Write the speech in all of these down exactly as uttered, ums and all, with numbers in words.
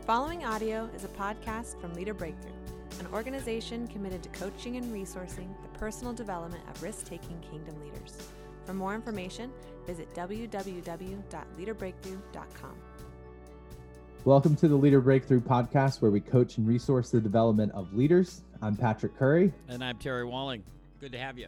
following audio is a podcast from Leader Breakthrough, an organization committed to coaching and resourcing the personal development of risk-taking kingdom leaders. For more information, visit w w w dot leader breakthrough dot com. Welcome to the Leader Breakthrough podcast, where we coach and resource the development of leaders. I'm Patrick Curry. And I'm Terry Walling. Good to have you.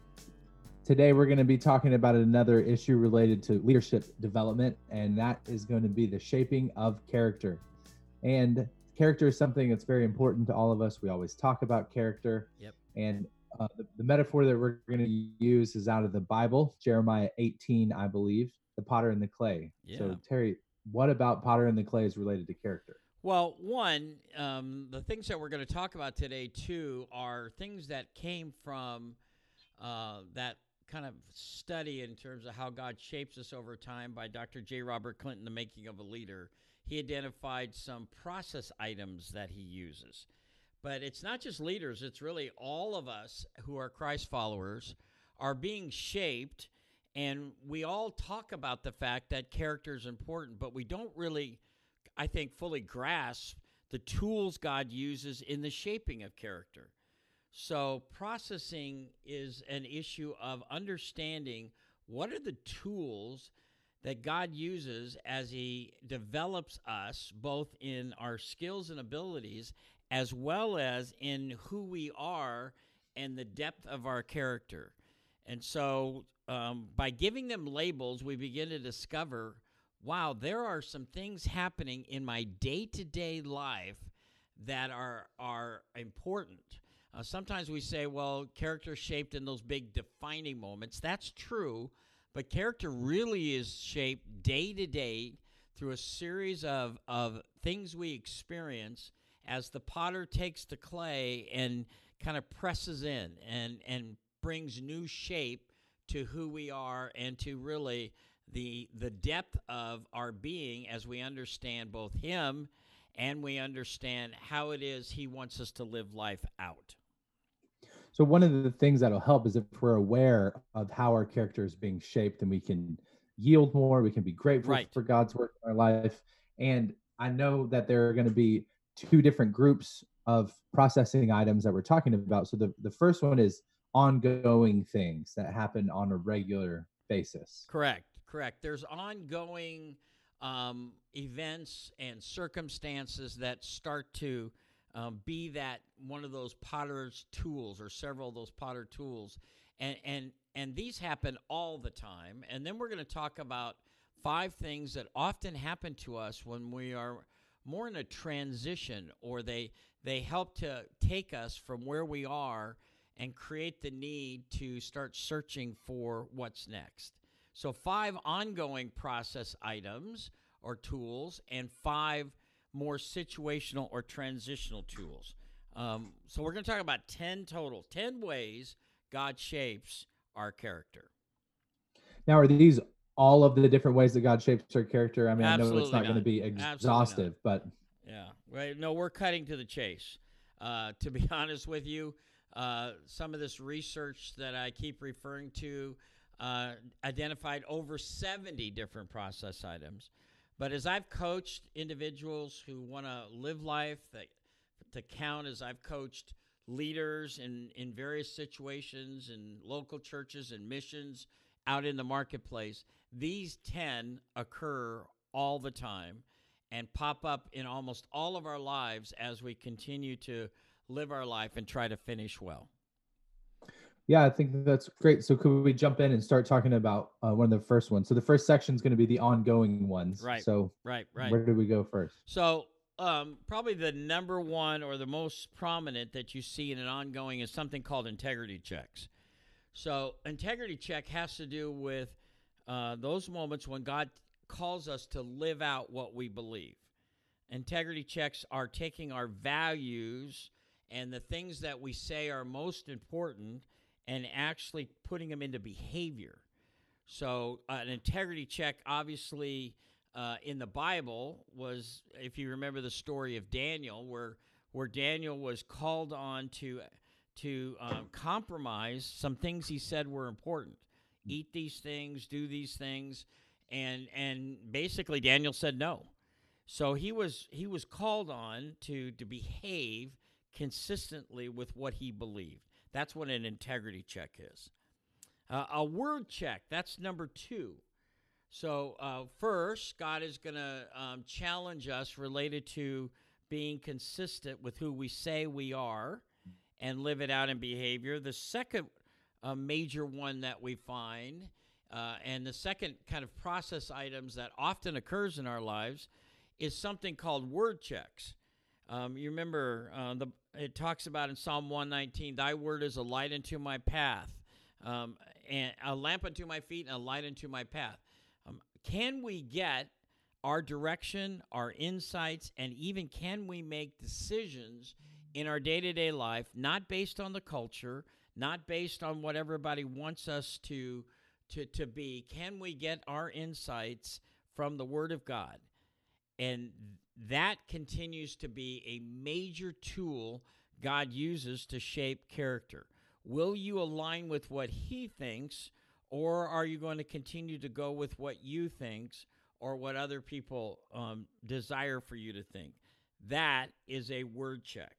Today, we're going to be talking about another issue related to leadership development, and that is going to be the shaping of character. And character is something that's very important to all of us. We always talk about character. Yep. And uh, the, the metaphor that we're going to use is out of the Bible, Jeremiah eighteen, I believe, the potter and the clay. Yeah. So, Terry, what about potter and the clay is related to character? Well, one, um, the things that we're going to talk about today, too, are things that came from uh, that kind of study in terms of how God shapes us over time by Doctor J. Robert Clinton, The Making of a Leader. He identified some process items that he uses. But it's not just leaders, it's really all of us who are Christ followers are being shaped, and we all talk about the fact that character is important, but we don't really, I think, fully grasp the tools God uses in the shaping of character. So processing is an issue of understanding what are the tools that God uses as he develops us, both in our skills and abilities, as well as in who we are and the depth of our character. And so um, by giving them labels, we begin to discover, wow, there are some things happening in my day-to-day life that are, are important. Uh, sometimes we say, well, character is shaped in those big defining moments. That's true. But character really is shaped day to day through a series of, of things we experience as the potter takes the clay and kind of presses in and, and brings new shape to who we are and to really the, the depth of our being as we understand both him and we understand how it is he wants us to live life out. So one of the things that'll help is if we're aware of how our character is being shaped, then we can yield more, we can be grateful Right. for God's work in our life. And I know that there are going to be two different groups of processing items that we're talking about. So the, the first one is ongoing things that happen on a regular basis. Correct, correct. There's ongoing um, events and circumstances that start to Um, be that one of those potter's tools or several of those potter tools. And, and, and these happen all the time. And then we're going to talk about five things that often happen to us when we are more in a transition, or they, they help to take us from where we are and create the need to start searching for what's next. So five ongoing process items or tools and five more situational or transitional tools. Um, so we're going to talk about ten total, ten ways God shapes our character. Now, are these all of the different ways that God shapes our character? I mean, Absolutely I know it's not, not. going to be exhaustive, but. Yeah, right. No, we're cutting to the chase. Uh, to be honest with you, uh, some of this research that I keep referring to uh, identified over seventy different process items. But as I've coached individuals who want to live life that to count, as I've coached leaders in, in various situations in local churches and missions out in the marketplace, these ten occur all the time and pop up in almost all of our lives as we continue to live our life and try to finish well. Yeah, I think that's great. So could we jump in and start talking about uh, one of the first ones? So the first section is going to be the ongoing ones. Right. So right, right. where do we go first? So um, probably the number one or the most prominent that you see in an ongoing is something called integrity checks. So integrity check has to do with uh, those moments when God calls us to live out what we believe. Integrity checks are taking our values and the things that we say are most important and actually putting them into behavior. So uh, an integrity check, obviously, uh, in the Bible was, if you remember the story of Daniel, where where Daniel was called on to to um, compromise some things he said were important. Eat these things, do these things, and and basically Daniel said no. So he was he was called on to to behave consistently with what he believed. That's what an integrity check is. Uh, a word check, that's number two. So uh, first, God is going to um, challenge us related to being consistent with who we say we are and live it out in behavior. The second uh, major one that we find, uh, and the second kind of process items that often occurs in our lives, is something called word checks. Um, you remember uh, the it talks about in Psalm one nineteen, thy word is a light unto my path, um, and a lamp unto my feet and a light unto my path. Um, can we get our direction, our insights, and even can we make decisions in our day-to-day life, not based on the culture, not based on what everybody wants us to, to, to be? Can we get our insights from the Word of God? And that continues to be a major tool God uses to shape character. Will you align with what He thinks, or are you going to continue to go with what you think or what other people um, desire for you to think? That is a word check.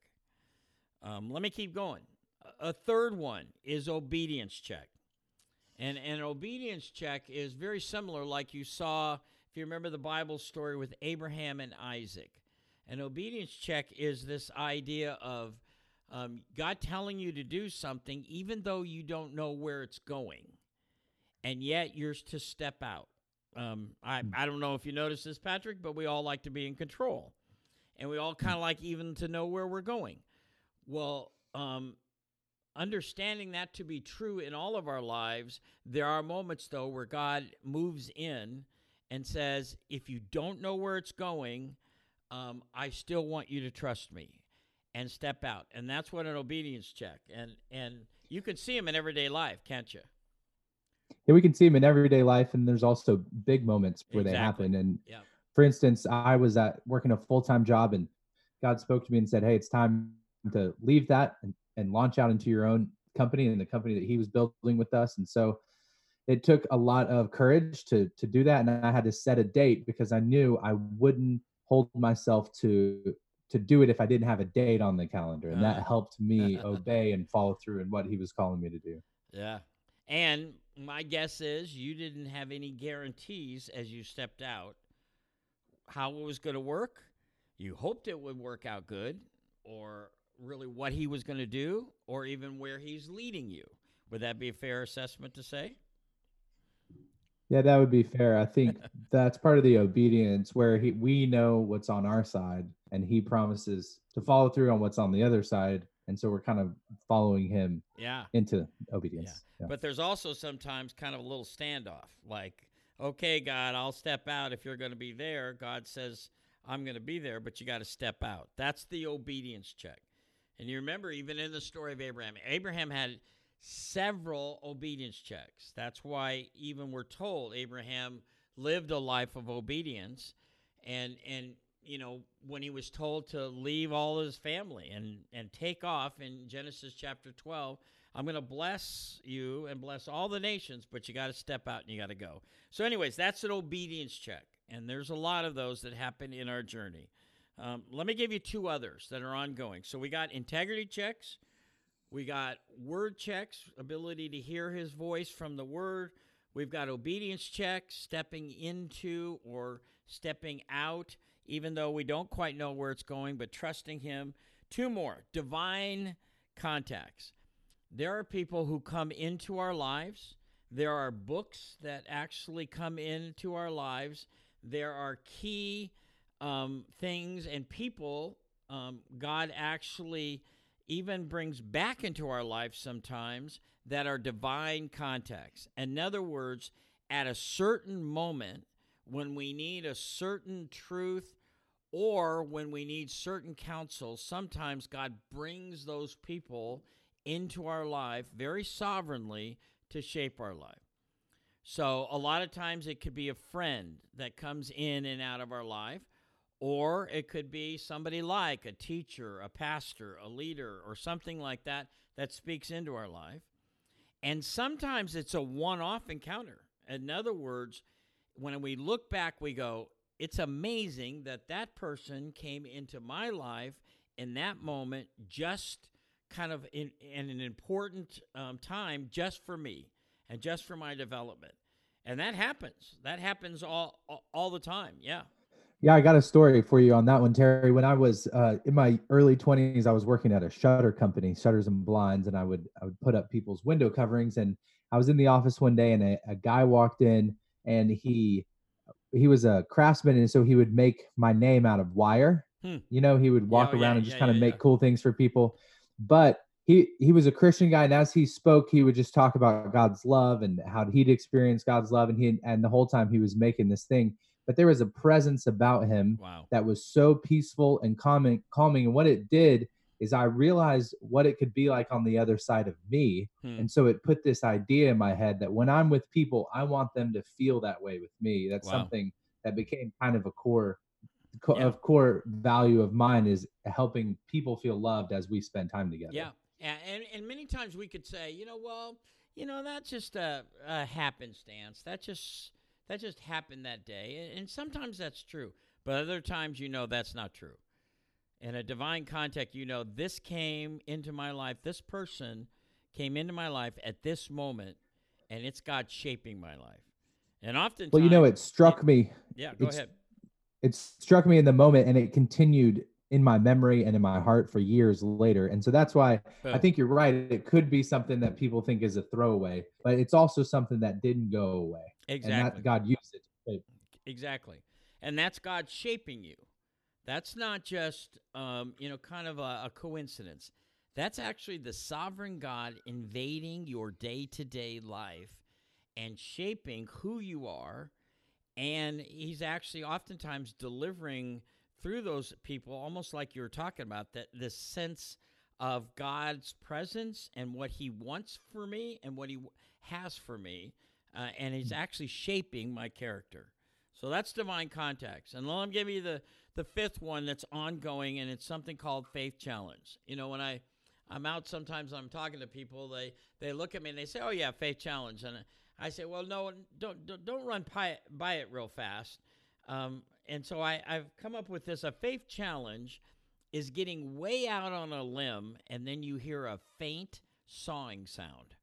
Um, let me keep going. A third one is obedience check. And, and an obedience check is very similar, like you saw, if you remember the Bible story with Abraham and Isaac. An obedience check is this idea of um, God telling you to do something even though you don't know where it's going, and yet you're to step out. Um, I, I don't know if you noticed this, Patrick, but we all like to be in control, and we all kind of like even to know where we're going. Well, um, understanding that to be true in all of our lives, there are moments, though, where God moves in and says, if you don't know where it's going, um, I still want you to trust me and step out. And that's what an obedience check. And and you can see them in everyday life, can't you? Yeah, we can see them in everyday life, and there's also big moments where Exactly. they happen. And Yep. for instance, I was at working a full-time job, and God spoke to me and said, hey, it's time to leave that and, and launch out into your own company and the company that He was building with us. And so it took a lot of courage to to do that, and I had to set a date because I knew I wouldn't hold myself to to do it if I didn't have a date on the calendar, and that Uh. helped me obey and follow through in what He was calling me to do. Yeah. And my guess is you didn't have any guarantees as you stepped out how it was going to work. You hoped it would work out good, or really what He was going to do, or even where He's leading you. Would that be a fair assessment to say? Yeah, that would be fair. I think that's part of the obedience where he, we know what's on our side, and He promises to follow through on what's on the other side. And so we're kind of following Him Yeah. into obedience. Yeah. Yeah. But there's also sometimes kind of a little standoff, like, okay, God, I'll step out if you're going to be there. God says, I'm going to be there, but you got to step out. That's the obedience check. And you remember, even in the story of Abraham, Abraham had several obedience checks. That's why even we're told Abraham lived a life of obedience. And, and you know, when he was told to leave all his family and, and take off in Genesis chapter twelve, I'm going to bless you and bless all the nations, but you got to step out and you got to go. So anyways, that's an obedience check. And there's a lot of those that happen in our journey. Um, let me give you two others that are ongoing. So we got integrity checks. We got word checks, ability to hear His voice from the Word. We've got obedience checks, stepping into or stepping out, even though we don't quite know where it's going, but trusting Him. Two more, divine contacts. There are people who come into our lives. There are books that actually come into our lives. There are key um, things and people um, God actually even brings back into our life sometimes that are divine contacts. In other words, at a certain moment when we need a certain truth or when we need certain counsel, sometimes God brings those people into our life very sovereignly to shape our life. So a lot of times it could be a friend that comes in and out of our life, or it could be somebody like a teacher, a pastor, a leader, or something like that that speaks into our life. And sometimes it's a one-off encounter. In other words, when we look back, we go, it's amazing that that person came into my life in that moment, just kind of in, in an important um, time, just for me and just for my development. And that happens. That happens all all, all the time. Yeah. Yeah, I got a story for you on that one, Terry. When I was uh, in my early twenties, I was working at a shutter company, shutters and blinds, and I would I would put up people's window coverings. And I was in the office one day, and a, a guy walked in, and he he was a craftsman, and so he would make my name out of wire. Hmm. You know, he would Yeah, walk oh, yeah, around and just yeah, kind of yeah, make yeah. cool things for people. But he he was a Christian guy, and as he spoke, he would just talk about God's love and how he'd experienced God's love, and he and the whole time he was making this thing. But there was a presence about him Wow. that was so peaceful and calming. Calming, and what it did is I realized what it could be like on the other side of me. Hmm. And so it put this idea in my head that when I'm with people, I want them to feel that way with me. That's Wow. something that became kind of a core co- Yeah. of core value of mine, is helping people feel loved as we spend time together. Yeah. Yeah. And, and many times we could say, you know, well, you know, that's just a, a happenstance. That just that just happened that day. And, and sometimes that's true. But other times, you know, that's not true. In a divine context, you know, this came into my life. This person came into my life at this moment, and it's God shaping my life. And oftentimes, Well, you know, it struck it- me. yeah, go it's- ahead. It struck me in the moment, and it continued in my memory and in my heart for years later. And so that's why I Boom. think you're right. It could be something that people think is a throwaway, but it's also something that didn't go away. And Exactly. that God used it to shape. Exactly. And that's God shaping you. That's not just, um, you know, kind of a, a coincidence. That's actually the sovereign God invading your day-to-day life and shaping who you are. And he's actually oftentimes delivering through those people, almost like you were talking about, that this sense of God's presence and what he wants for me and what he w- has for me. Uh, and he's actually shaping my character. So that's divine context. And let me give you the, the fifth one that's ongoing, and it's something called Faith Challenge. You know, when I, I'm out sometimes, I'm talking to people, they, they look at me and they say, oh, yeah, Faith Challenge. And I say, well, no, don't don't, don't run by it, by it real fast. Um, and so I, I've come up with this. A faith challenge is getting way out on a limb, and then you hear a faint sawing sound.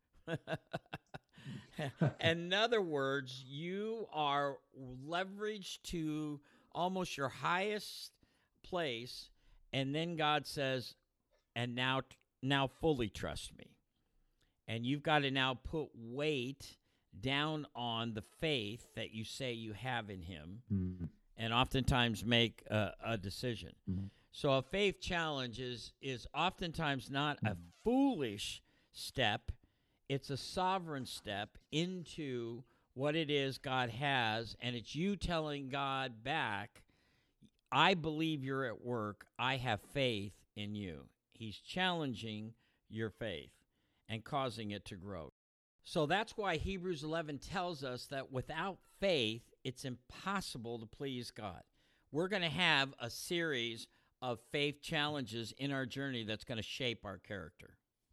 In other words, you are leveraged to almost your highest place, and then God says, and now, now fully trust me. And you've got to now put weight down on the faith that you say you have in him, Mm-hmm. and oftentimes make a, a decision. Mm-hmm. So a faith challenge is, is oftentimes not a foolish step. It's a sovereign step into what it is God has, and it's you telling God back, I believe you're at work. I have faith in you. He's challenging your faith and causing it to grow. So that's why Hebrews eleven tells us that without faith, it's impossible to please God. We're going to have a series of faith challenges in our journey that's going to shape our character.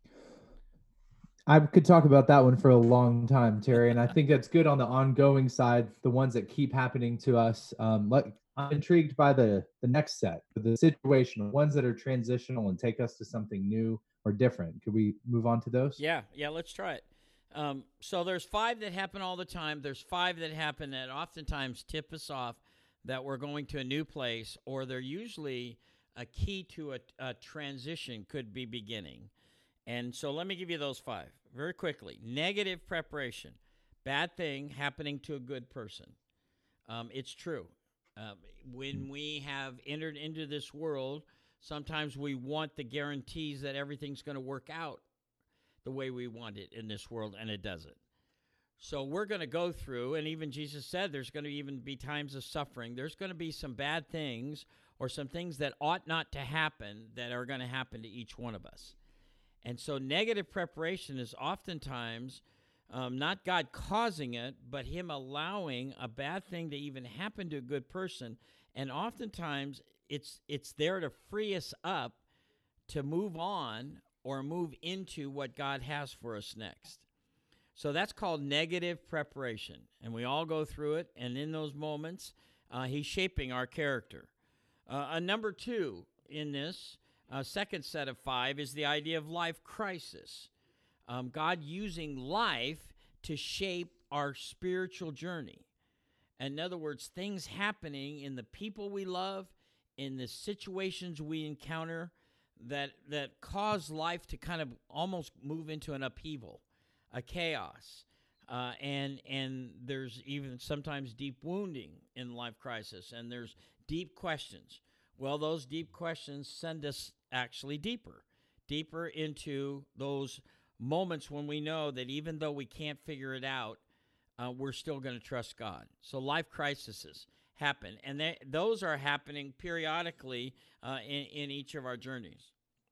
I could talk about that one for a long time, Terry, and I think that's good on the ongoing side, the ones that keep happening to us. Um, like, I'm intrigued by the the next set, the situational ones that are transitional and take us to something new or different. Could we move on to those? Yeah, yeah, let's try it. Um, so there's five that happen all the time. There's five that happen that oftentimes tip us off that we're going to a new place, or they're usually a key to a, a transition could be beginning. And so let me give you those five very quickly. Negative preparation, bad thing happening to a good person. Um, it's true. Um, when we have entered into this world, sometimes we want the guarantees that everything's going to work out the way we want it in this world, and it doesn't. So we're going to go through, and even Jesus said there's going to even be times of suffering. There's going to be some bad things or some things that ought not to happen that are going to happen to each one of us. And so negative preparation is oftentimes um, not God causing it, but him allowing a bad thing to even happen to a good person. And oftentimes it's it's there to free us up to move on or move into what God has for us next. So that's called negative preparation. And we all go through it. And in those moments, Uh, he's shaping our character. Uh, a number two in this uh, second set of five is the idea of life crisis. Um, God using life to shape our spiritual journey. In other words, things happening in the people we love, in the situations we encounter that that cause life to kind of almost move into an upheaval, a chaos. Uh, and and there's even sometimes deep wounding in life crisis, and there's deep questions. Well, those deep questions send us actually deeper, deeper into those moments when we know that even though we can't figure it out, uh, we're still going to trust God. So life crises happen, and they, those are happening periodically uh, in, in each of our journeys.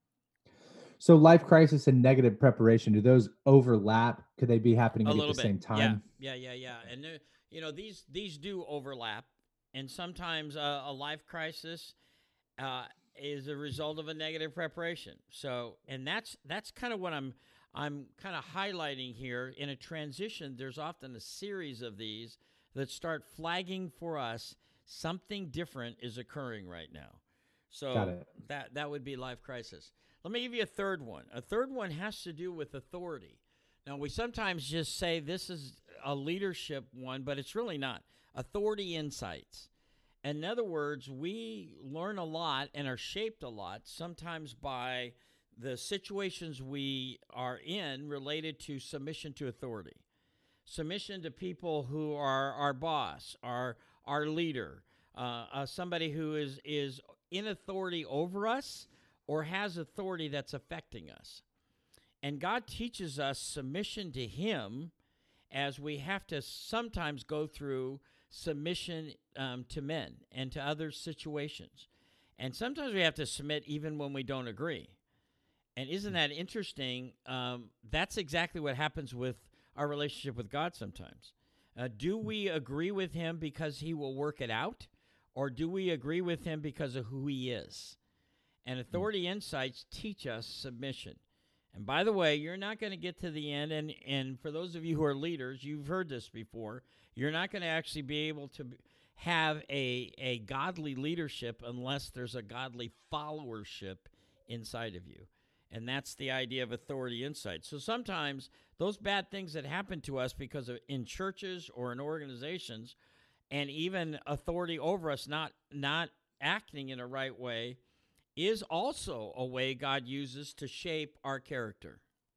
So life crisis and negative preparation, do those overlap? Could they be happening A at little the bit. same time? Yeah, yeah, yeah, yeah. And, uh, you know, these these do overlap, and sometimes uh, a life crisis uh, is a result of a negative preparation. So, and that's that's kind of what I'm I'm kind of highlighting here. In a transition, there's often a series of these that start flagging for us something different is occurring right now. So Got it. that that would be life crisis. Let me give you a third one. A third one has to do with authority. Now, we sometimes just say this is a leadership one, but it's really not. Authority insights. In other words, we learn a lot and are shaped a lot, sometimes by the situations we are in related to submission to authority. Submission to people who are our boss, our our leader, uh, uh, somebody who is is in authority over us or has authority that's affecting us. And God teaches us submission to him as we have to sometimes go through submission um, to men and to other situations. And sometimes we have to submit even when we don't agree. And isn't that interesting? Um, that's exactly what happens with our relationship with God sometimes. Uh, do we agree with him because he will work it out? Or do we agree with him because of who he is? And authority insights teach us submission. And by the way, you're not going to get to the end. And, and for those of you who are leaders, you've heard this before. You're not going to actually be able to have a, a godly leadership unless there's a godly followership inside of you. And that's the idea of authority insight. So sometimes those bad things that happen to us because of in churches or in organizations, and even authority over us not not acting in a right way, is also a way God uses to shape our character.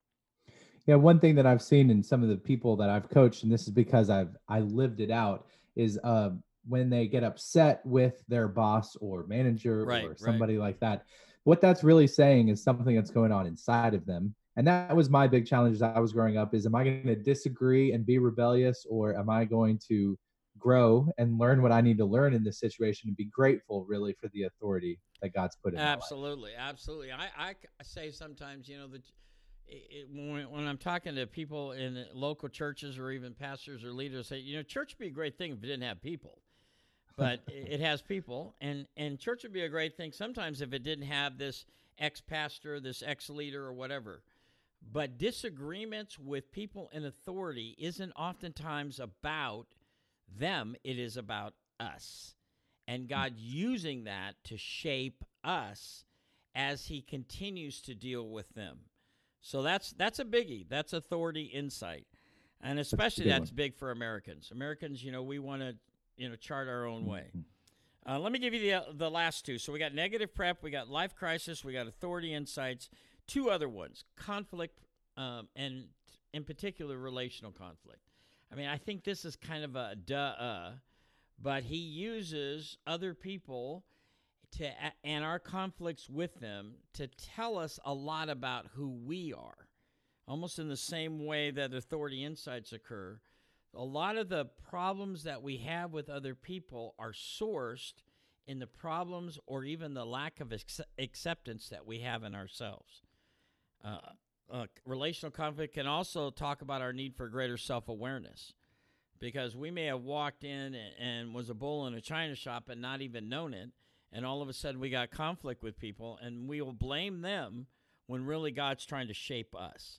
Yeah, one thing that I've seen in some of the people that I've coached, and this is because I've I lived it out, is uh, when they get upset with their boss or manager Right, or right. somebody like that, what that's really saying is something that's going on inside of them. And that was my big challenge as I was growing up: is am I going to disagree and be rebellious, or am I going to grow and learn what I need to learn in this situation and be grateful really for the authority that God's put in Absolutely, absolutely. I, I say sometimes, you know, that it, when, when I'm talking to people in local churches or even pastors or leaders, say, you know, church would be a great thing if it didn't have people. But it has people, and, and church would be a great thing sometimes if it didn't have this ex-pastor, this ex-leader, or whatever. But disagreements with people in authority isn't oftentimes about them. It is about us. And God using that to shape us as he continues to deal with them. So that's that's a biggie. That's authority insight. And especially that's, that's big for Americans. Americans, you know, we want to, you know, chart our own way. Uh, let me give you the, the last two. So we got negative prep, we got life crisis, we got authority insights. Two other ones, conflict, um, and in particular, relational conflict. I mean, I think this is kind of a duh, but he uses other people to and our conflicts with them to tell us a lot about who we are, almost in the same way that authority insights occur. A lot of the problems that we have with other people are sourced in the problems or even the lack of ex- acceptance that we have in ourselves. Uh, uh, relational conflict can also talk about our need for greater self-awareness, because we may have walked in and, and was a bull in a china shop and not even known it, and all of a sudden we got conflict with people, and we will blame them when really God's trying to shape us.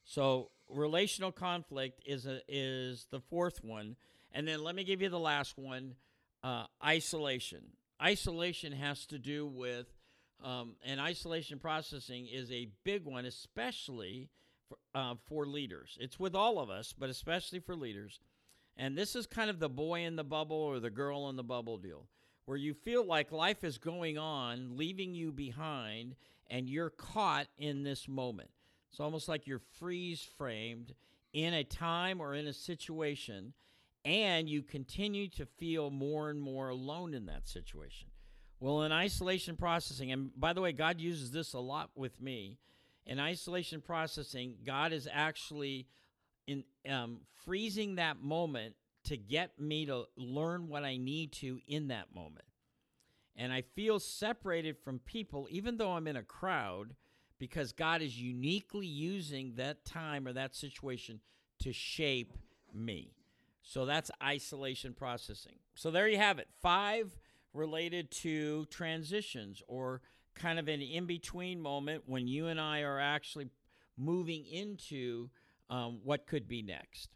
So relational conflict is a, is the fourth one. And then let me give you the last one, uh, isolation. Isolation has to do with, um, and isolation processing is a big one, especially for, uh, for leaders. It's with all of us, but especially for leaders. And this is kind of the boy in the bubble or the girl in the bubble deal, where you feel like life is going on, leaving you behind, and you're caught in this moment. It's almost like you're freeze-framed in a time or in a situation, and you continue to feel more and more alone in that situation. Well, in isolation processing, and by the way, God uses this a lot with me. In isolation processing, God is actually in um, freezing that moment to get me to learn what I need to in that moment. And I feel separated from people, even though I'm in a crowd, because God is uniquely using that time or that situation to shape me. So that's isolation processing. So there you have it. Five related to transitions, or kind of an in-between moment when you and I are actually moving into um, what could be next.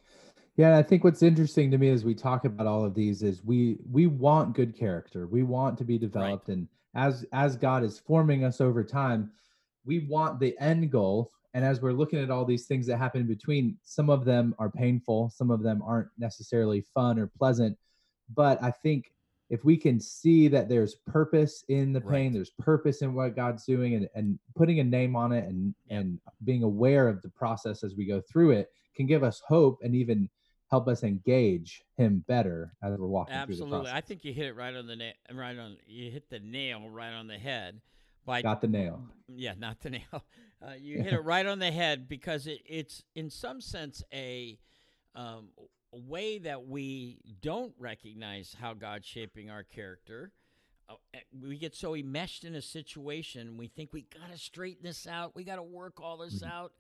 Yeah, I think what's interesting to me as we talk about all of these is we we want good character. We want to be developed. Right. And as as God is forming us over time, we want the end goal. And as we're looking at all these things that happen in between, some of them are painful, some of them aren't necessarily fun or pleasant. But I think if we can see that there's purpose in the pain, right. there's purpose in what God's doing, and, and putting a name on it, and, yep. and being aware of the process as we go through it can give us hope and even help us engage him better as we're walking Absolutely. through the process. I think you hit it right on the nail, right on, you hit the nail right on the head. By, Got the nail. Yeah, not the nail. Uh, you hit it right on the head, because it, it's in some sense a, um, a way that we don't recognize how God's shaping our character. Uh, we get so enmeshed in a situation, we think we got to straighten this out, we got to work all this mm-hmm. out.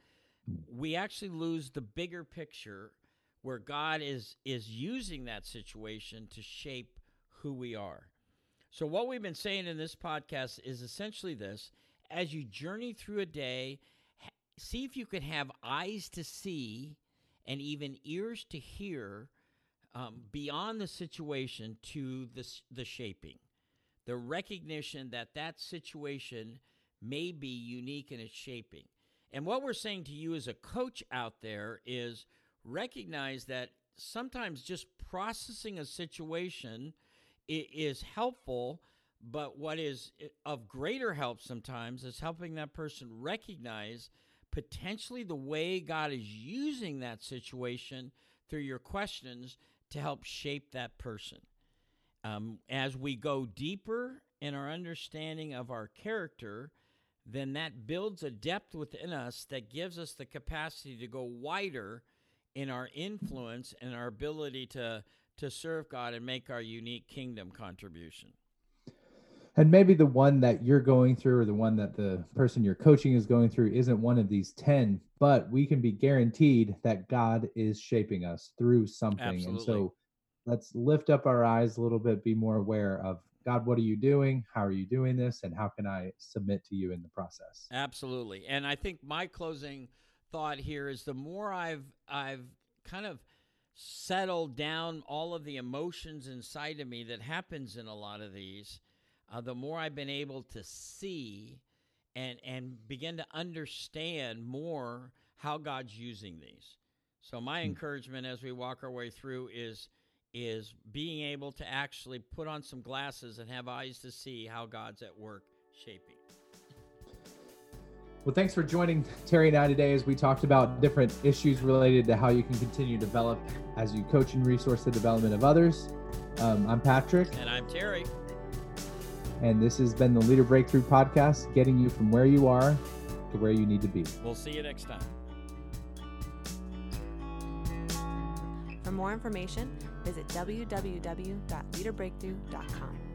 We actually lose the bigger picture, where God is is using that situation to shape who we are. So what we've been saying in this podcast is essentially this: as you journey through a day, see if you can have eyes to see and even ears to hear um, beyond the situation to the, the shaping, the recognition that that situation may be unique in its shaping. And what we're saying to you as a coach out there is recognize that sometimes just processing a situation is helpful, but what is of greater help sometimes is helping that person recognize potentially the way God is using that situation through your questions to help shape that person. Um, as we go deeper in our understanding of our character, then that builds a depth within us that gives us the capacity to go wider in our influence and our ability to to serve God and make our unique kingdom contribution. And maybe the one that you're going through, or the one that the person you're coaching is going through, isn't one of these ten, but we can be guaranteed that God is shaping us through something. Absolutely. And so let's lift up our eyes a little bit, be more aware of, God, what are you doing? How are you doing this? And how can I submit to you in the process? Absolutely. And I think my closing thought here is the more I've I've kind of settled down all of the emotions inside of me that happens in a lot of these, uh, the more I've been able to see and and begin to understand more how God's using these. So my mm-hmm. encouragement as we walk our way through is is being able to actually put on some glasses and have eyes to see how God's at work shaping. Well, thanks for joining Terry and I today as we talked about different issues related to how you can continue to develop as you coach and resource the development of others. Um, I'm Patrick. And I'm Terry. And this has been the Leader Breakthrough Podcast, getting you from where you are to where you need to be. We'll see you next time. For more information, visit w w w dot leader breakthrough dot com.